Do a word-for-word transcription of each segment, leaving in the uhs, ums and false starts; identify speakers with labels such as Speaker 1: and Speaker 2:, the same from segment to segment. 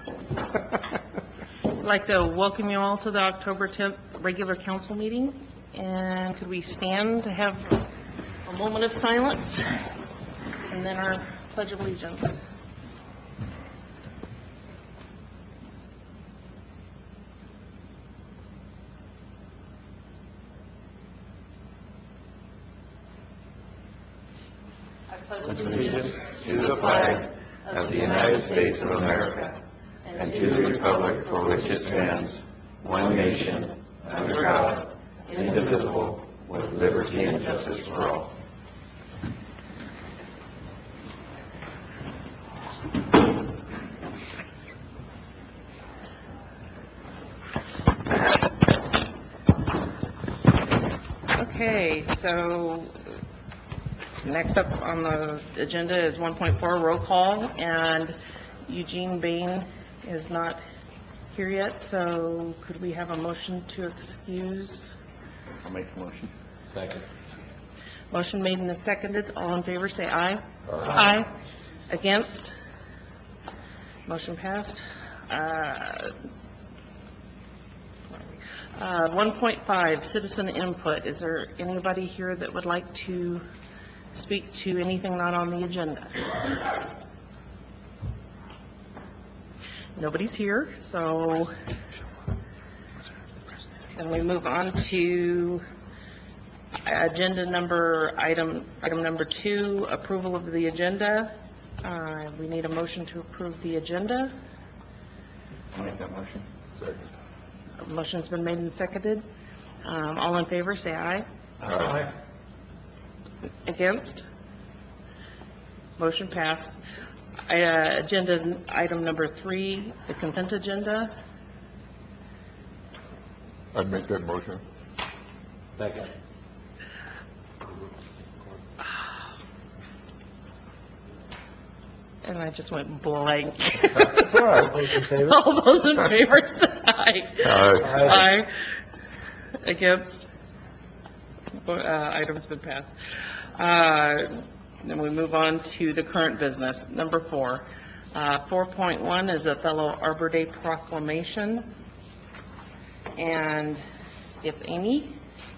Speaker 1: I'd like to welcome you all to the October tenth regular council meeting. And could we stand to have a moment of silence and then our Pledge of Allegiance. I pledge
Speaker 2: allegiance to the flag of the United States of America and to the republic for which it stands, one nation, under God, indivisible, with liberty and justice for all.
Speaker 1: Okay, so next up on the agenda is one point four, roll call, and Eugene Bain is not here yet, so could we have a motion to excuse?
Speaker 2: I'll make the motion. Second.
Speaker 1: Motion made and seconded. All in favor, say aye.
Speaker 2: Aye.
Speaker 1: Aye. Against? Motion passed. Uh, uh, one point five, citizen input. Is there anybody here that would like to speak to anything not on the agenda? Nobody's here, so then we move on to agenda number, item, item number two, approval of the agenda. Uh, we need a motion to approve the agenda.
Speaker 2: I'll make that motion. Second.
Speaker 1: A motion's been made and seconded. Um, all in favor, say aye.
Speaker 2: Aye.
Speaker 1: Against? Motion passed. Uh, agenda item number three, the consent agenda.
Speaker 3: I'd make that motion.
Speaker 2: Second.
Speaker 1: And I just went blank.
Speaker 3: That's all right.
Speaker 1: All those in favor say aye.
Speaker 3: Aye.
Speaker 1: Aye. Against? Uh, item's been passed. Uh, then we move on to the current business. Number four. Uh, four point one is Othello Arbor Day proclamation. And it's Amy.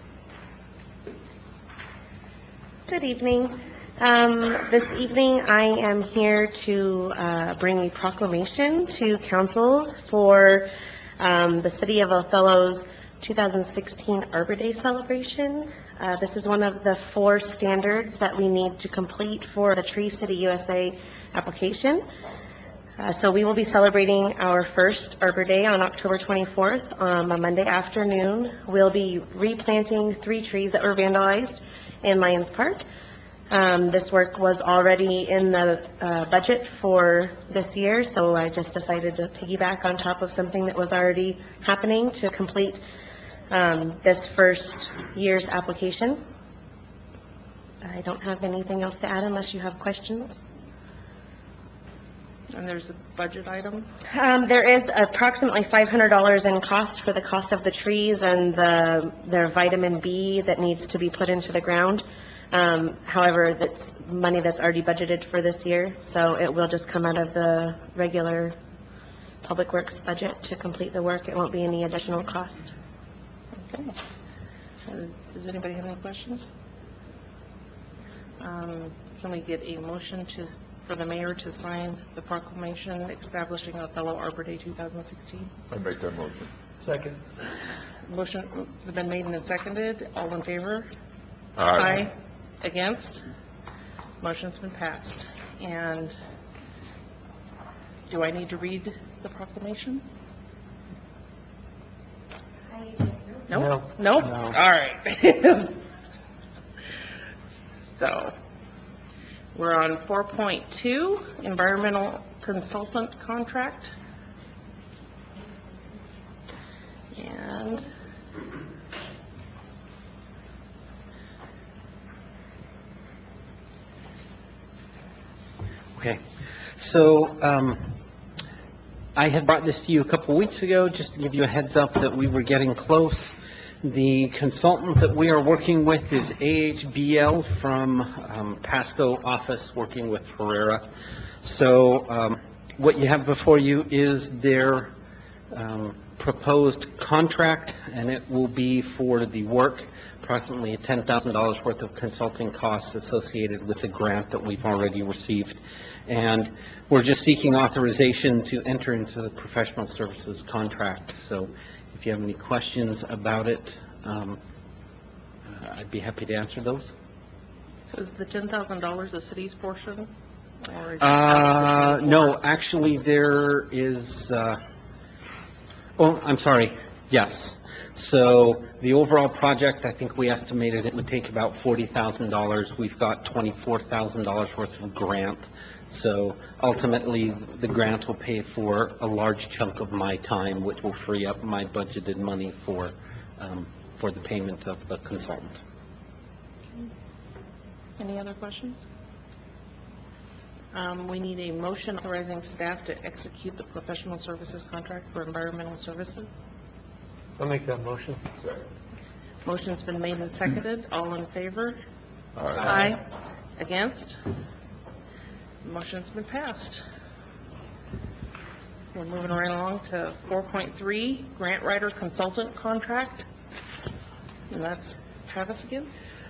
Speaker 4: Good evening. Um, this evening I am here to uh, bring a proclamation to council for um, the City of Othello's two thousand sixteen Arbor Day celebration. Uh, this is one of the four standards that we need to complete for the Tree City U S A application. Uh, so we will be celebrating our first Arbor Day on October twenty-fourth, um, a Monday afternoon. We'll be replanting three trees that were vandalized in Lions Park. Um, this work was already in the uh, budget for this year, so I just decided to piggyback on top of something that was already happening to complete um, this first year's application. I don't have anything else to add unless you have questions.
Speaker 1: And there's a budget item.
Speaker 4: Um, there is approximately five hundred dollars in cost for the cost of the trees and the their vitamin B that needs to be put into the ground. Um, however, that's money that's already budgeted for this year, so it will just come out of the regular Public Works budget to complete the work. It won't be any additional cost.
Speaker 1: Okay. Uh, does anybody have any questions? Um, can we get a motion to for the mayor to sign the proclamation establishing Othello Arbor Day two thousand sixteen?
Speaker 3: I'd make that motion.
Speaker 2: Second.
Speaker 1: Motion has been made and seconded. All in favor?
Speaker 3: Aye.
Speaker 1: Against? Motion's been passed. And do I need to read the proclamation? No?
Speaker 2: No.
Speaker 1: No?
Speaker 2: No.
Speaker 1: All right. So, we're on four point two, environmental consultant contract. And
Speaker 5: Okay, so um, I had brought this to you a couple weeks ago just to give you a heads up that we were getting close. The consultant that we are working with is A H B L from um, Pasco office, working with Herrera. So um, what you have before you is their um, proposed contract, and it will be for the work, approximately ten thousand dollars worth of consulting costs associated with the grant that we've already received. And we're just seeking authorization to enter into the professional services contract. So if you have any questions about it, um, uh, I'd be happy to answer those.
Speaker 1: So is the ten thousand dollars the city's portion? Or is it
Speaker 5: Uh, no, actually, there is, uh, oh, I'm sorry, yes. So the overall project, I think we estimated it would take about forty thousand dollars. We've got twenty-four thousand dollars worth of grant. So ultimately, the grant will pay for a large chunk of my time, which will free up my budgeted money for, um, for the payment of the consultant.
Speaker 1: Any other questions? Um, We need a motion authorizing staff to execute the professional services contract for environmental services.
Speaker 6: I'll make that motion.
Speaker 3: Second.
Speaker 1: Motion's been made and seconded. All in favor?
Speaker 3: All right.
Speaker 1: Aye. Against? Motion's been passed. We're moving right along to four point three, grant writer consultant contract. And that's Travis again?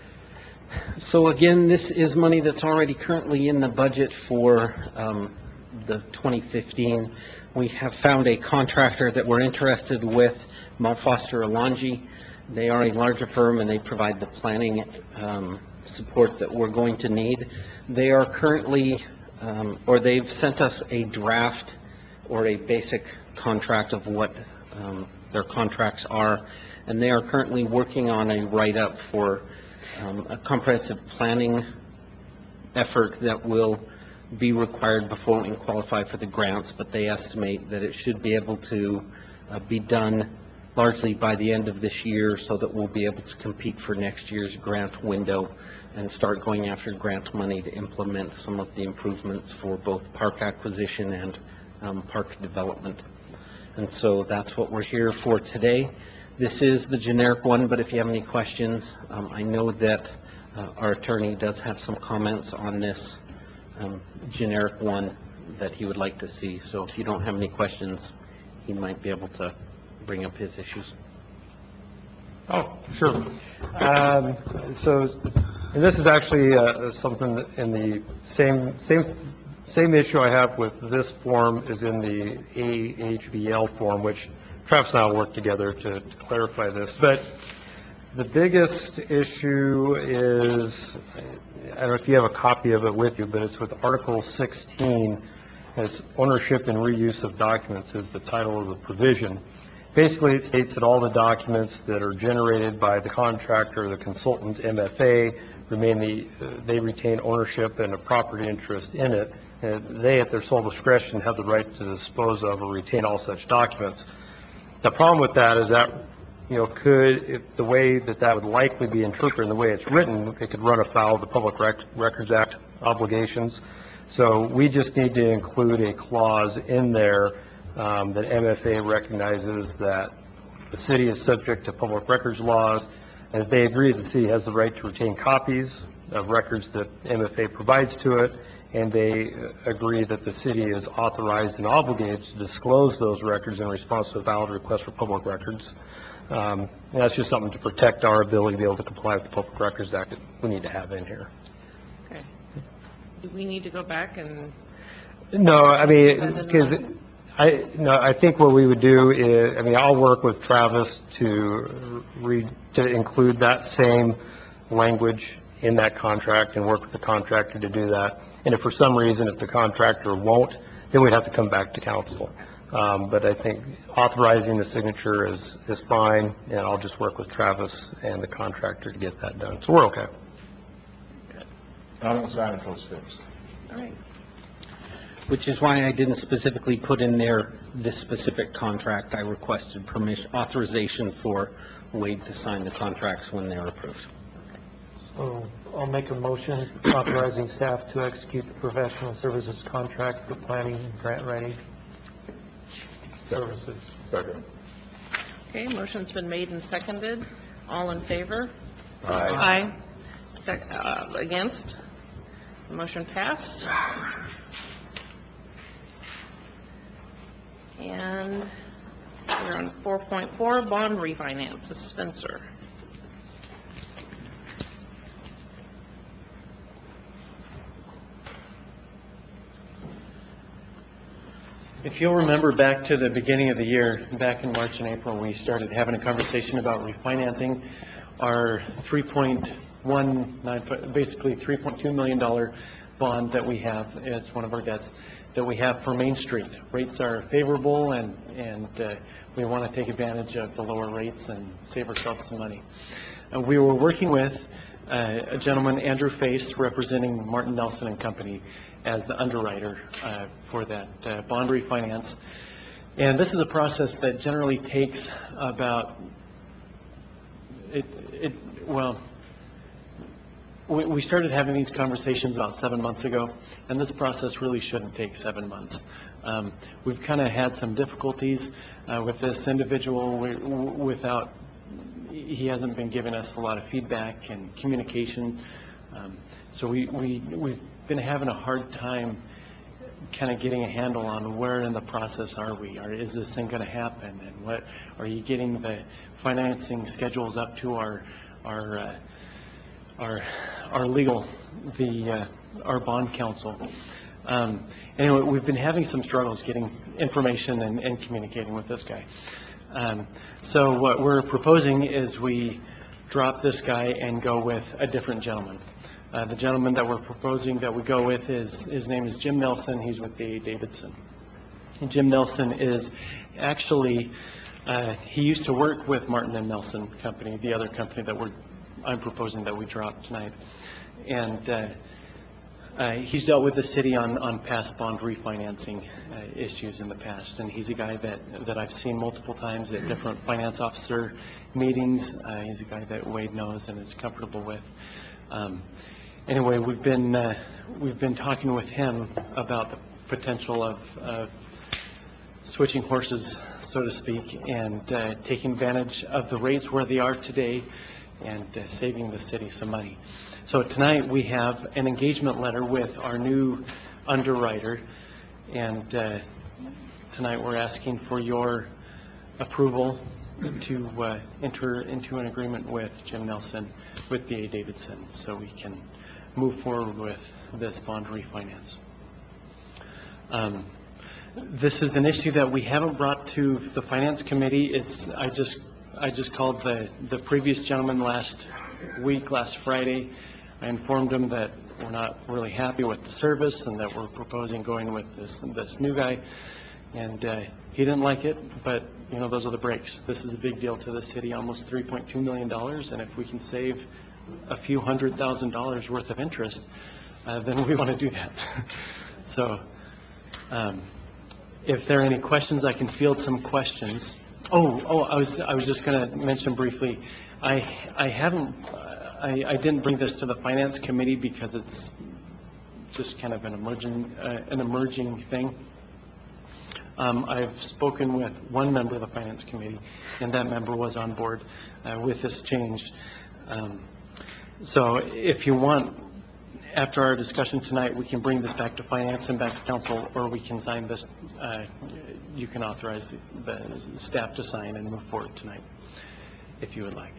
Speaker 5: So again, this is money that's already currently in the budget for um, the twenty fifteen. We have found a contractor that we're interested with, Mel Foster Alonji. They are a larger firm, and they provide the planning um, support that we're going to need. They are currently, um, or they've sent us a draft or a basic contract of what um, their contracts are, and they are currently working on a write-up for Um, a comprehensive planning effort that will be required before we can qualify for the grants, but they estimate that it should be able to uh, be done largely by the end of this year, so that we'll be able to compete for next year's grant window and start going after grant money to implement some of the improvements for both park acquisition and um, park development. And so that's what we're here for today. This is the generic one, but if you have any questions, um, I know that uh, our attorney does have some comments on this um, generic one that he would like to see. So if you don't have any questions, he might be able to bring up his issues.
Speaker 6: Oh, sure. Um, So, and this is actually uh, something that in the same, same, same issue I have with this form is in the A H B L form, which Travis and I will work together to to clarify this. But the biggest issue is, I don't know if you have a copy of it with you, but it's with Article sixteen. It's ownership and reuse of documents is the title of the provision. Basically, it states that all the documents that are generated by the contractor or the consultant, M F A, remain the, they retain ownership and a property interest in it. And they, at their sole discretion, have the right to dispose of or retain all such documents. The problem with that is that, you know, could, if the way that that would likely be interpreted, and the way it's written, it could run afoul of the Public Rec- Records Act obligations. So we just need to include a clause in there um, that M F A recognizes that the city is subject to public records laws, and that they agree the city has the right to retain copies of records that M F A provides to it, and they agree that the city is authorized and obligated to disclose those records in response to a valid request for public records. Um, and that's just something to protect our ability to be able to comply with the Public Records Act that we need to have in here.
Speaker 1: Okay. Do we need to go back and,
Speaker 6: No, I mean, because I, no, I think what we would do is, I mean, I'll work with Travis to read, to include that same language in that contract and work with the contractor to do that. And if for some reason, if the contractor won't, then we'd have to come back to council. Um, But I think authorizing the signature is, is fine, and I'll just work with Travis and the contractor to get that done. So we're okay.
Speaker 3: I won't sign until it's fixed.
Speaker 1: all right.
Speaker 5: Which is why I didn't specifically put in there this specific contract. I requested permission, authorization for Wade to sign the contracts when they're approved.
Speaker 6: So I'll make a motion authorizing staff to execute the professional services contract for planning and grant writing services.
Speaker 3: Second.
Speaker 1: Okay, motion's been made and seconded. All in favor?
Speaker 3: Aye.
Speaker 1: Aye. Sec- uh, Against? Motion passed. And we're on four point four, bond refinance, Spencer.
Speaker 7: If you'll remember back to the beginning of the year, back in March and April, we started having a conversation about refinancing our three point one nine, basically three point two million dollars bond that we have. It's one of our debts that we have for Main Street. Rates are favorable, and, and uh, we want to take advantage of the lower rates and save ourselves some money. Uh, we were working with uh, a gentleman, Andrew Face, representing Martin Nelson and Company, as the underwriter uh, for that uh, bond refinance. And this is a process that generally takes about, it, it well, we, we started having these conversations about seven months ago, and this process really shouldn't take seven months. Um, we've kind of had some difficulties uh, with this individual we, without, he hasn't been giving us a lot of feedback and communication. Um, so we, we, we've been having a hard time kind of getting a handle on where in the process are we, or is this thing going to happen, and what, are you getting the financing schedules up to our, our, uh, our, our legal, the, uh, our bond counsel. Um, anyway, we've been having some struggles getting information and, and communicating with this guy. Um, so what we're proposing is we drop this guy and go with a different gentleman. Uh, the gentleman that we're proposing that we go with is, his name is Jim Nelson. He's with D A Davidson. And Jim Nelson is actually, uh, he used to work with Martin and Nelson Company, the other company that we're, I'm proposing that we drop tonight. And uh, uh, he's dealt with the city on, on past bond refinancing uh, issues in the past. And he's a guy that, that I've seen multiple times at different finance officer meetings. Uh, he's a guy that Wade knows and is comfortable with. Um, Anyway, we've been uh, we've been talking with him about the potential of, of switching horses, so to speak, and uh, taking advantage of the rates where they are today, and uh, saving the city some money. So tonight we have an engagement letter with our new underwriter, and uh, tonight we're asking for your approval to uh, enter into an agreement with Jim Nelson with D A Davidson, so we can move forward with this bond refinance. Um, this is an issue that we haven't brought to the Finance Committee. It's, I just I just called the, the previous gentleman last week, last Friday. I informed him that we're not really happy with the service and that we're proposing going with this, this new guy. And uh, he didn't like it, but, you know, those are the breaks. This is a big deal to the city, almost three point two million dollars, and if we can save a few hundred thousand dollars worth of interest, uh, then we want to do that. So um, if there are any questions, I can field some questions. Oh, oh, I was I was just going to mention briefly, I I haven't I, I didn't bring this to the Finance Committee because it's just kind of an emerging uh, an emerging thing. Um, I've spoken with one member of the Finance Committee, and that member was on board uh, with this change. Um, so if you want, after our discussion tonight, we can bring this back to Finance and back to Council, or we can sign this, uh, you can authorize the, the staff to sign and move forward tonight, if you would like.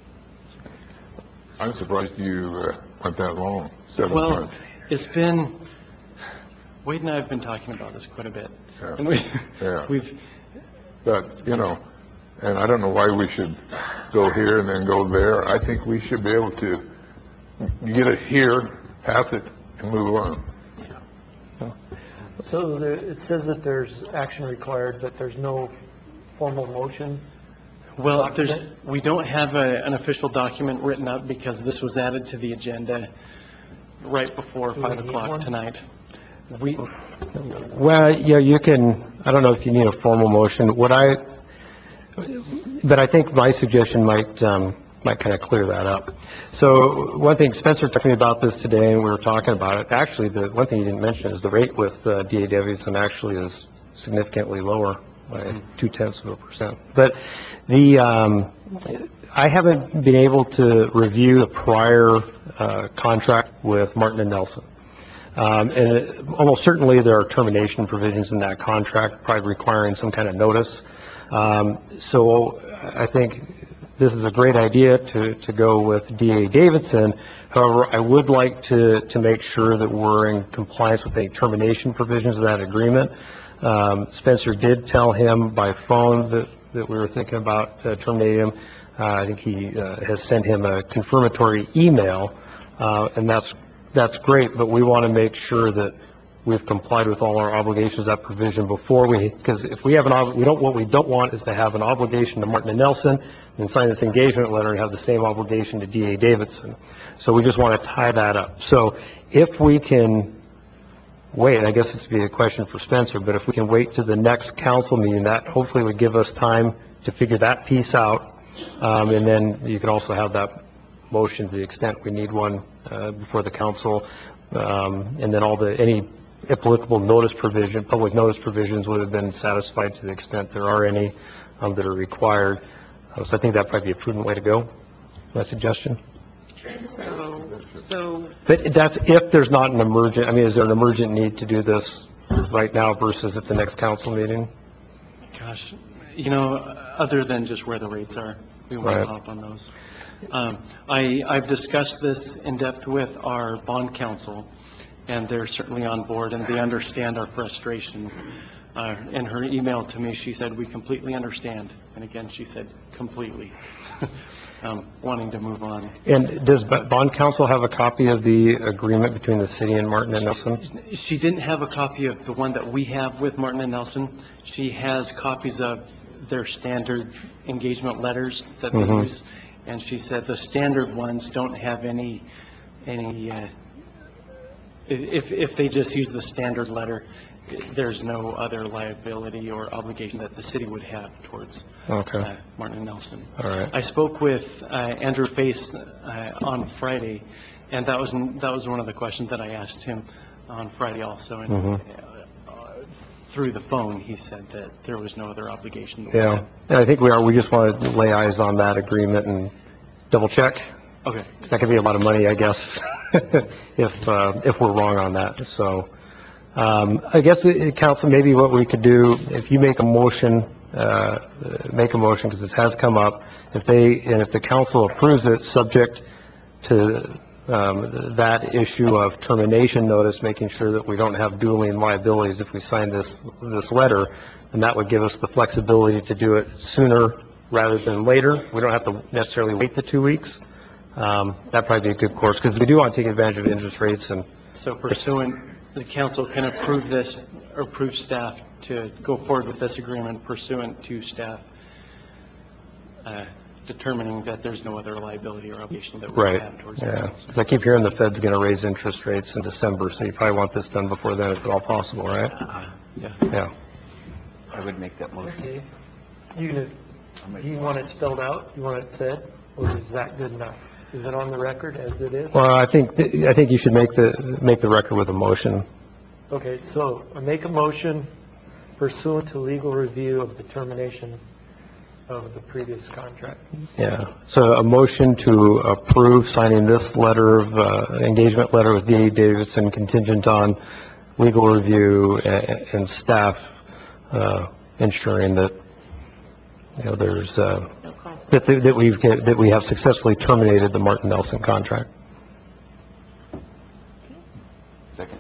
Speaker 2: I'm surprised you uh, went that long, seven
Speaker 7: Well,
Speaker 2: months.
Speaker 7: it's been, Wade and I have been talking about this quite a bit.
Speaker 2: Yeah.
Speaker 7: And we,
Speaker 2: Yeah.
Speaker 7: we've,
Speaker 2: But, you know, and I don't know why we should go here and then go there. I think we should be able to get it here, pass it, and move on.
Speaker 6: So there, it says that there's action required, but there's no formal motion.
Speaker 7: well, there's,
Speaker 6: Document?
Speaker 7: we don't have a, an official document written up because this was added to the agenda right before
Speaker 6: Do we
Speaker 7: five
Speaker 6: need
Speaker 7: o'clock
Speaker 6: one?
Speaker 7: tonight. We,
Speaker 6: Well, yeah, you can, I don't know if you need a formal motion. What I, but I think my suggestion might, um, might kind of clear that up. So one thing, Spencer talked to me about this today, and we were talking about it. Actually, the one thing he didn't mention is the rate with uh, D A Davidson actually is significantly lower by two tenths of a percent. But the, um, I haven't been able to review the prior uh, contract with Martin and Nelson. Um, And it- almost certainly, there are termination provisions in that contract, probably requiring some kind of notice. Um, So I think this is a great idea to, to go with D A Davidson. However, I would like to, to make sure that we're in compliance with the termination provisions of that agreement. Um, Spencer did tell him by phone that, that we were thinking about uh, terminating him. Uh, I think he uh, has sent him a confirmatory email, uh, and that's, that's great, but we want to make sure that we've complied with all our obligations, that provision before we, because if we have an, ob- we don't, what we don't want is to have an obligation to Martin and Nelson and sign this engagement letter and have the same obligation to D A Davidson. So we just want to tie that up. So if we can wait, I guess this would be a question for Spencer, but if we can wait to the next council meeting, that hopefully would give us time to figure that piece out. Um, and then you could also have that motion to the extent we need one, uh, before the council. Um, and then all the, any applicable notice provision, public notice provisions would have been satisfied to the extent there are any, um, that are required. Uh, So I think that'd probably be a prudent way to go, my suggestion.
Speaker 1: So, so
Speaker 6: But that's if there's not an emergent, I mean, is there an emergent need to do this right now versus at the next council meeting?
Speaker 7: Gosh, you know, other than just where the rates are, we won't
Speaker 6: Right.
Speaker 7: hop on those. Um, I, I've discussed this in depth with our bond counsel, and they're certainly on board, and they understand our frustration. Uh, in her email to me, she said, "We completely understand." And again, she said, "completely," um, wanting to move on.
Speaker 6: And does B- bond counsel have a copy of the agreement between the city and Martin and Nelson?
Speaker 7: She didn't have a copy of the one that we have with Martin and Nelson. She has copies of their standard engagement letters that they
Speaker 6: Mhm.
Speaker 7: use. And she said the standard ones don't have any, any, uh, if, if they just use the standard letter, there's no other liability or obligation that the city would have towards
Speaker 6: Okay.
Speaker 7: uh, Martin and Nelson.
Speaker 6: All right.
Speaker 7: I spoke with uh, Andrew Face uh, on Friday, and that was, that was one of the questions that I asked him on Friday also. And
Speaker 6: Mhm.
Speaker 7: uh, through the phone, he said that there was no other obligation. that we
Speaker 6: Yeah,
Speaker 7: had.
Speaker 6: and I think we are, we just want to lay eyes on that agreement and double check.
Speaker 7: Okay.
Speaker 6: That could be a lot of money, I guess, if, uh, if we're wrong on that. So, um, I guess, uh, council, maybe what we could do, if you make a motion, uh, make a motion, because this has come up, if they, and if the council approves it, subject to, um, that issue of termination notice, making sure that we don't have dueling liabilities if we sign this, this letter, and that would give us the flexibility to do it sooner rather than later. We don't have to necessarily wait the two weeks. Um, that'd probably be a good course, because we do want to take advantage of interest rates and,
Speaker 7: So pursuant, the council can approve this, or approve staff to go forward with this agreement pursuant to staff uh, determining that there's no other liability or obligation that we
Speaker 6: right,
Speaker 7: have towards
Speaker 6: yeah.
Speaker 7: it.
Speaker 6: Because I keep hearing the Fed's going to raise interest rates in December, so you probably want this done before then if at all possible, right?
Speaker 7: Yeah.
Speaker 6: Yeah.
Speaker 2: I would make that motion.
Speaker 8: Okay. You, gonna- do you want it spelled out? You want it said? Or is that good enough? Is it on the record as it is?
Speaker 6: Well, I think, I think you should make the, make the record with a motion.
Speaker 8: Okay, so I make a motion pursuant to legal review of the termination of the previous contract.
Speaker 6: Yeah, so a motion to approve signing this letter of, uh, engagement letter with D A Davidson contingent on legal review and, and staff, uh, ensuring that, you know, there's, uh,
Speaker 1: no conflict.
Speaker 6: that, that we've, that we have successfully terminated the Martin Nelson contract.
Speaker 2: Second.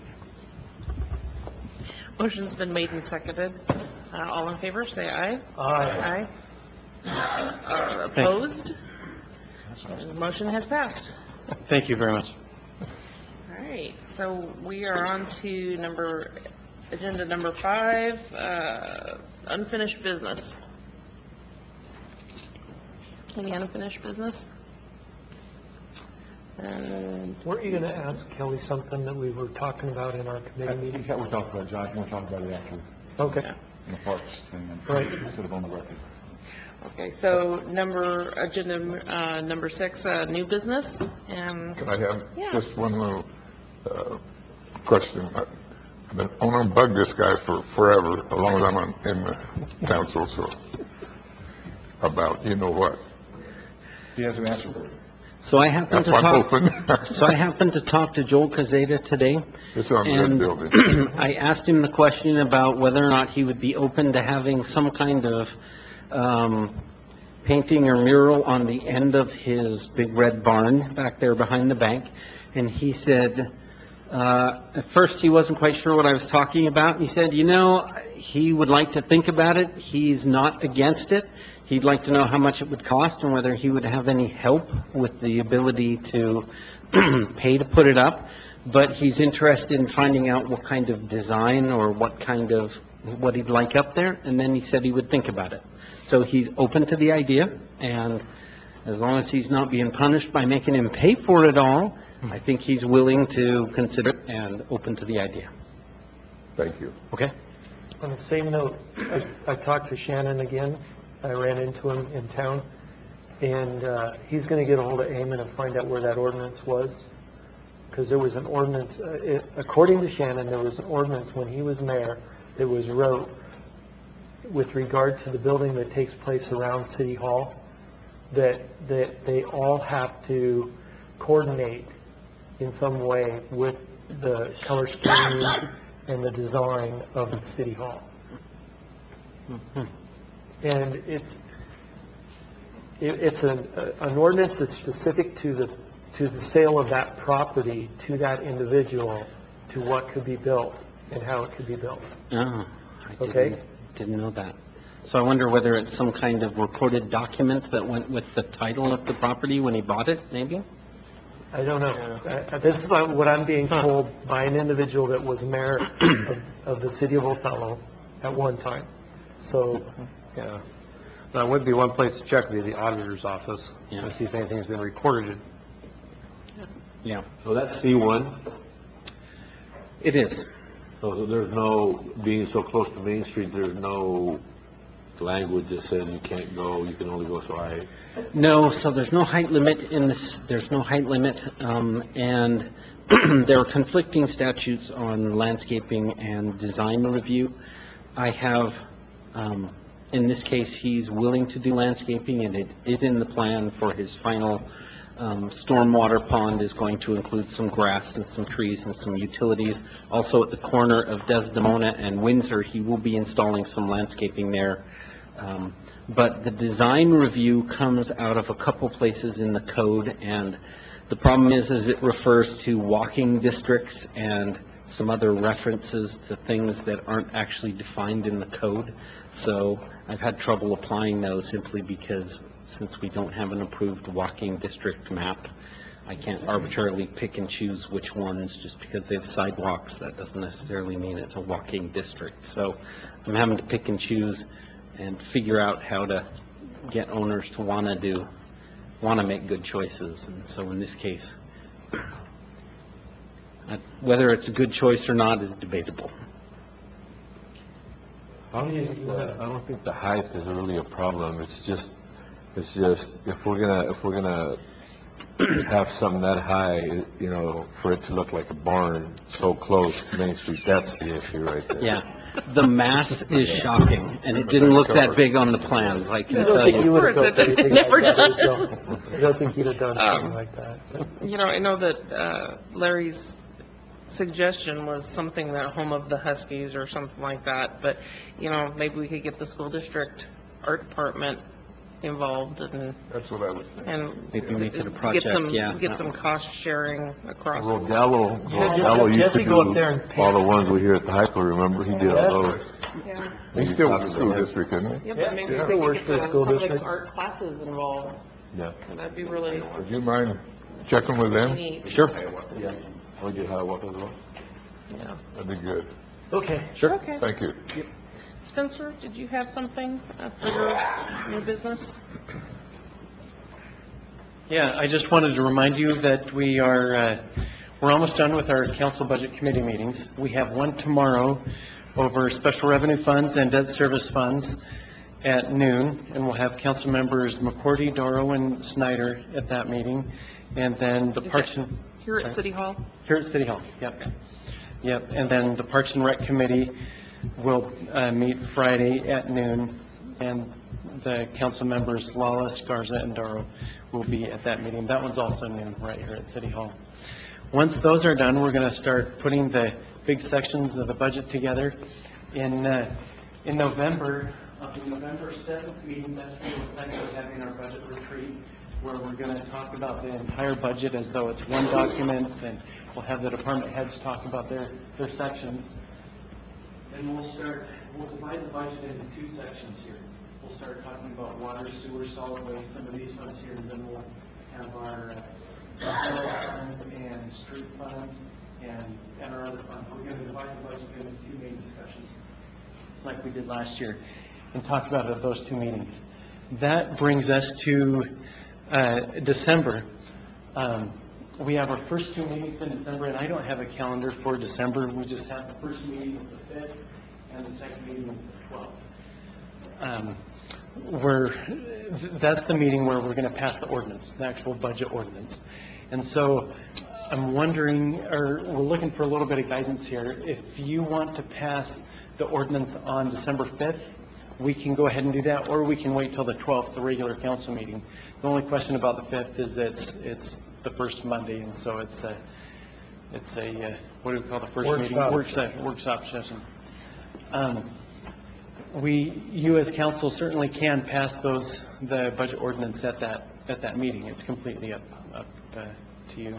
Speaker 1: Motion's been made and seconded. Uh, all in favor, say aye.
Speaker 8: Aye.
Speaker 1: Aye. Uh, Opposed? The motion has passed.
Speaker 7: Thank you very much.
Speaker 1: All right, so we are on to number, agenda number five, uh, unfinished business. Any unfinished business? And,
Speaker 8: Weren't you going to ask Kelly something that we were talking about in our committee meeting?
Speaker 3: Yeah, we talked about it, John, we'll talk about it after,
Speaker 8: Okay.
Speaker 3: in the parks thing, and
Speaker 8: Right.
Speaker 3: sort of on the record.
Speaker 1: okay, so number, agenda, uh, number six, uh, new business, and,
Speaker 9: Can I have
Speaker 1: Yeah.
Speaker 9: just one little uh, question? I- I've been, I'm gonna bug this guy for forever, as long as I'm on- in the council, so, about, you know what?
Speaker 3: He has an answer.
Speaker 5: So I happened
Speaker 9: That's
Speaker 5: to
Speaker 9: why I'm
Speaker 5: talk,
Speaker 9: hoping.
Speaker 5: so I happened to talk to Joel Cazeta today.
Speaker 9: It's on that
Speaker 5: And
Speaker 9: building.
Speaker 5: I asked him the question about whether or not he would be open to having some kind of um, painting or mural on the end of his big red barn back there behind the bank. And he said, uh, at first he wasn't quite sure what I was talking about. He said, you know, he would like to think about it. He's not against it. He'd like to know how much it would cost and whether he would have any help with the ability to pay to put it up. But he's interested in finding out what kind of design or what kind of, what he'd like up there. And then he said he would think about it. So he's open to the idea, and as long as he's not being punished by making him pay for it all, I think he's willing to consider it and open to the idea.
Speaker 9: Thank you.
Speaker 5: Okay?
Speaker 8: On the same note, I, I talked to Shannon again. I ran into him in town, and uh, he's going to get a hold of Eamon and find out where that ordinance was, because there was an ordinance, uh, it, according to Shannon, there was an ordinance when he was mayor that was wrote with regard to the building that takes place around City Hall, that, that they all have to coordinate in some way with the color scheme and the design of the City Hall. And it's, it- it's an, an ordinance that's specific to the, to the sale of that property to that individual, to what could be built and how it could be built.
Speaker 5: Oh, I
Speaker 8: Okay.
Speaker 5: didn't, didn't know that. So I wonder whether it's some kind of recorded document that went with the title of the property when he bought it, maybe?
Speaker 8: I don't know. I- I- This is uh, what I'm being told by an individual that was mayor of, of the city of Othello at one time. So,
Speaker 6: Yeah. That would be one place to check, would be the auditor's office,
Speaker 5: Yeah.
Speaker 6: to see if anything's been recorded.
Speaker 5: Yeah,
Speaker 10: So that's C one,
Speaker 5: it is.
Speaker 10: so there's no, being so close to Main Street, there's no language that says you can't go, you can only go so high.
Speaker 5: No, so there's no height limit in this, there's no height limit, um, and there are conflicting statutes on landscaping and design review. I have, um, in this case, he's willing to do landscaping, and it is in the plan for his final um, stormwater pond is going to include some grass and some trees and some utilities. Also, at the corner of Desdemona and Windsor, he will be installing some landscaping there. Um, But the design review comes out of a couple places in the code, and the problem is, is it refers to walking districts and some other references to things that aren't actually defined in the code. So I've had trouble applying those simply because since we don't have an approved walking district map, I can't arbitrarily pick and choose which ones just because they have sidewalks. That doesn't necessarily mean it's a walking district. So I'm having to pick and choose and figure out how to get owners to want to do, want to make good choices. And so in this case, uh, whether it's a good choice or not is debatable.
Speaker 10: I don't think, the- I don't think the height is really a problem, it's just, it's just, if we're gonna, if we're gonna have something that high, you know, for it to look like a barn so close to Main Street, that's the issue right there.
Speaker 5: Yeah, the mass is shocking, and it didn't look that big on the plans, I can
Speaker 8: I don't
Speaker 5: tell
Speaker 8: think he
Speaker 5: you.
Speaker 8: would have
Speaker 1: Of course,
Speaker 8: built
Speaker 1: it
Speaker 8: anything
Speaker 1: never
Speaker 8: like that.
Speaker 1: does.
Speaker 8: himself. I don't think he'd have done something
Speaker 1: Um,
Speaker 8: like that.
Speaker 1: You know, I know that uh, Larry's suggestion was something that Home of the Huskies or something like that, but, you know, maybe we could get the school district art department involved and,
Speaker 9: That's what I was thinking.
Speaker 1: and
Speaker 5: Maybe make it a
Speaker 1: get
Speaker 5: project,
Speaker 1: some,
Speaker 5: yeah.
Speaker 1: get some cost sharing across.
Speaker 10: Well, Gallo,
Speaker 8: Yeah,
Speaker 10: Gallo used
Speaker 8: Jesse
Speaker 10: to
Speaker 8: go up there and
Speaker 10: do
Speaker 8: paint.
Speaker 10: all the ones we hear at the high school, remember? He did all those.
Speaker 1: Yeah,
Speaker 9: He's still with the school district, isn't he?
Speaker 1: Yeah,
Speaker 8: Yeah,
Speaker 1: but maybe
Speaker 8: he
Speaker 1: we
Speaker 8: still
Speaker 1: could
Speaker 8: works
Speaker 1: get
Speaker 8: for the
Speaker 1: the-
Speaker 8: school
Speaker 1: some of the
Speaker 8: district.
Speaker 1: art classes involved,
Speaker 10: Yeah.
Speaker 1: and that'd be really
Speaker 9: Would you mind checking with them?
Speaker 1: neat.
Speaker 5: Sure,
Speaker 10: Yeah. Oh, you have what as well?
Speaker 1: Yeah.
Speaker 9: That'd be good.
Speaker 8: Okay.
Speaker 5: sure.
Speaker 1: Okay.
Speaker 9: Thank you.
Speaker 1: Spencer, did you have something uh, for your new business?
Speaker 7: Yeah, I just wanted to remind you that we are, uh, we're almost done with our council budget committee meetings. We have one tomorrow over special revenue funds and debt service funds at noon, and we'll have council members McCourty, Doro, and Snyder at that meeting. And then the
Speaker 1: Is
Speaker 7: Parks
Speaker 1: that
Speaker 7: and...
Speaker 1: Here at
Speaker 7: Sorry?
Speaker 1: City Hall?
Speaker 7: Here at City Hall, yep. Yep, and then the Parks and Rec Committee will uh, meet Friday at noon, and the council members Lawless, Garza, and Darrow will be at that meeting. That one's also noon right here at City Hall. Once those are done, we're going to start putting the big sections of the budget together. In uh, in November, of the November seventh meeting, that's when we're planning on having our budget retreat, where we're going to talk about the entire budget as though it's one document, and we'll have the department heads talk about their, their sections. Then we'll start, we'll divide the budget into two sections here. We'll start talking about water, sewer, solid waste, some of these funds here, and then we'll have our uh, general fund and street fund and, and our other funds. We're going to divide the budget into two main discussions, like we did last year, and talk about it at those two meetings. That brings us to uh, December. Um, we have our first two meetings in December, and I don't have a calendar for December. We just have the first meeting is the fifth, and the second meeting is the twelfth. Um, we're, that's the meeting where we're going to pass the ordinance, the actual budget ordinance. And so I'm wondering, or we're looking for a little bit of guidance here. If you want to pass the ordinance on December fifth, we can go ahead and do that, or we can wait till the twelfth, the regular council meeting. The only question about the fifth is that it's, it's the first Monday, and so it's a, it's a, uh, what do we call the first meeting?
Speaker 8: Workshop.
Speaker 7: Work session, workshop session. Um, we, you as council certainly can pass those, the budget ordinance at that, at that meeting. It's completely up, up uh, to you.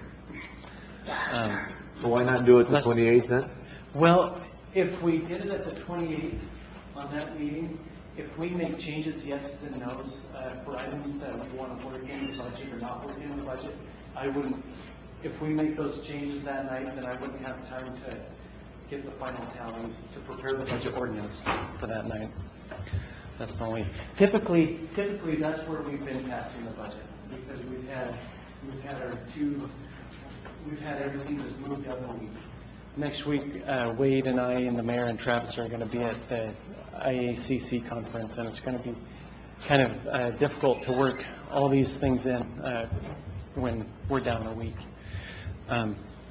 Speaker 7: Um,
Speaker 10: So why not do it the
Speaker 7: Let's-
Speaker 10: twenty-eighth then?
Speaker 7: Well, if we did it at the twenty-eighth on that meeting, if we make changes, yeses and nos, uh, for items that we want to work in the budget or not work in the budget, I wouldn't, if we make those changes that night, then I wouldn't have time to get the final tallies to prepare the budget ordinance for that night. That's the only, typically, typically that's where we've been passing the budget, because we've had, we've had our two, we've had everything just moved up a week. Next week, uh, Wade and I and the mayor and Travis are going to be at the I A C C conference, and it's going to be kind of uh, difficult to work all these things in uh, when we're down a week. Um,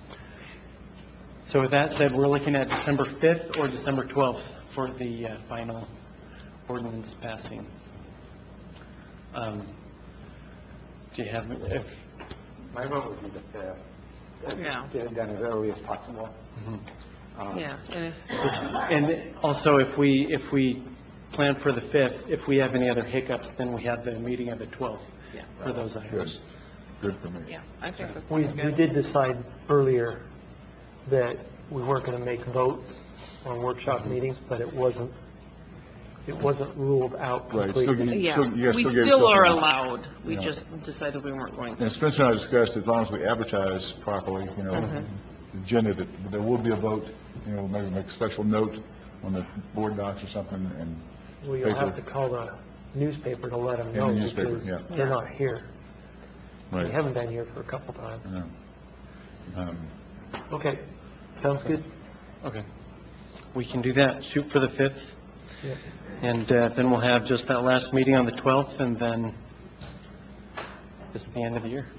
Speaker 7: so with that said, we're looking at December fifth or December twelfth for the uh, final ordinance passing. Um, do you have, if,
Speaker 3: My vote would be the fifth.
Speaker 1: Yeah.
Speaker 3: Get it done as early as possible. Um,
Speaker 1: Yeah, and if,
Speaker 7: and also if we, if we plan for the fifth, if we have any other hiccups, then we have the meeting of the twelfth
Speaker 1: yeah,
Speaker 7: for those items.
Speaker 9: Good for me.
Speaker 1: yeah, I think that
Speaker 8: We,
Speaker 1: sounds
Speaker 8: we
Speaker 1: good.
Speaker 8: did decide earlier that we weren't going to make votes on workshop meetings, but it wasn't, it wasn't ruled out
Speaker 9: Right, so
Speaker 8: completely.
Speaker 9: you-
Speaker 1: Yeah,
Speaker 9: still- you guys
Speaker 1: we
Speaker 9: still gave
Speaker 1: still are
Speaker 9: something.
Speaker 1: allowed. We
Speaker 9: Yeah.
Speaker 1: just decided we weren't going to.
Speaker 9: And Spencer and I discussed, as long as we advertise properly, you know,
Speaker 1: Mm-hmm.
Speaker 9: the agenda, that there will be a vote, you know, maybe make a special note on the board docs or something, and
Speaker 8: Well, you'll have to
Speaker 9: paper.
Speaker 8: call the newspaper to let them
Speaker 9: In the
Speaker 8: know
Speaker 9: newspaper,
Speaker 8: because
Speaker 9: yeah.
Speaker 8: they're not here. They
Speaker 9: Right.
Speaker 8: haven't been here for a couple times.
Speaker 9: Yeah. Um,
Speaker 8: Okay, sounds good.
Speaker 7: Okay. We can do that. Shoot for the fifth.
Speaker 8: Yeah.
Speaker 7: And uh, then we'll have just that last meeting on the twelfth, and then this is the end of the year.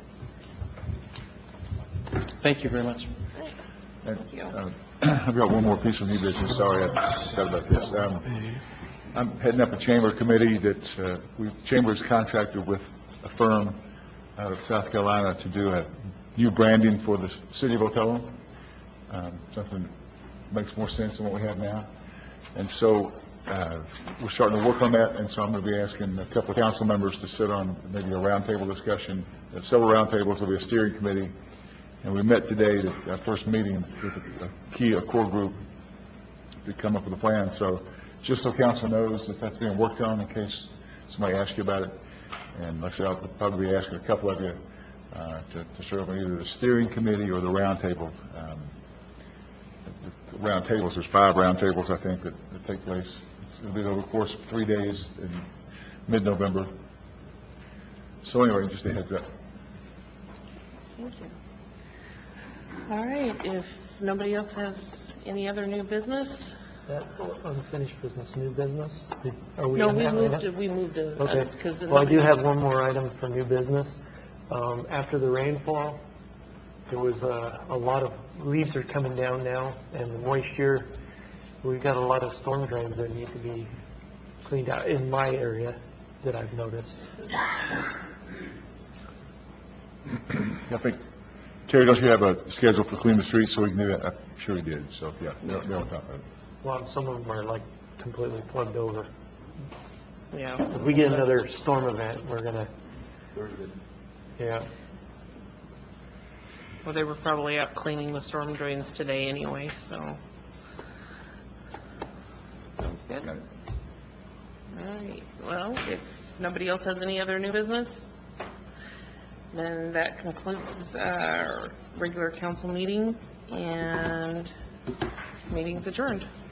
Speaker 7: Thank you very much.
Speaker 9: And, uh, I've got one more piece of new business, sorry, I forgot about this. Um, I'm heading up a chamber committee that, uh, we, Chamber's contracted with a firm out of South Carolina to do a new branding for the city of Othello, um, something that makes more sense than what we have now. And so, uh, we're starting to work on that, and so I'm going to be asking a couple of council members to sit on maybe a roundtable discussion. Uh, Several roundtables, there'll be a steering committee. And we met today, at our first meeting, with a a key, a core group, to come up with a plan. So just so council knows that that's being worked on in case somebody asks you about it. And like I said, I'll probably be asking a couple of you uh, to to serve on either the steering committee or the roundtable. Um, the- the Roundtables, there's five roundtables, I think, that that take place. It's going to be over the course of three days in mid-November. So anyway, just a heads up.
Speaker 1: Thank you. All right, if nobody else has any other new business?
Speaker 8: That's unfinished business, new business. Did- Are we?
Speaker 1: No,
Speaker 8: in
Speaker 1: we
Speaker 8: that
Speaker 1: moved,
Speaker 8: right now?
Speaker 1: to- we moved to,
Speaker 8: Okay.
Speaker 1: because.
Speaker 8: Well, I do have one more item for new business. Um, After the rainfall, there was a, a lot of, leaves are coming down now, and the moisture, we've got a lot of storm drains that need to be cleaned out in my area. that I've noticed.
Speaker 9: I think, Terry, don't you have a schedule for clean the streets so we can do that? I'm sure he did, so, yeah, they're they're on top of it.
Speaker 8: Well, some of them are like completely plugged over.
Speaker 1: Yeah.
Speaker 8: If we get another storm event, we're gonna, yeah.
Speaker 1: Well, they were probably out cleaning the storm drains today anyway, so. Sounds good.
Speaker 9: Got it.
Speaker 1: All right, well, if nobody else has any other new business, then that concludes our regular council meeting, and meeting's adjourned.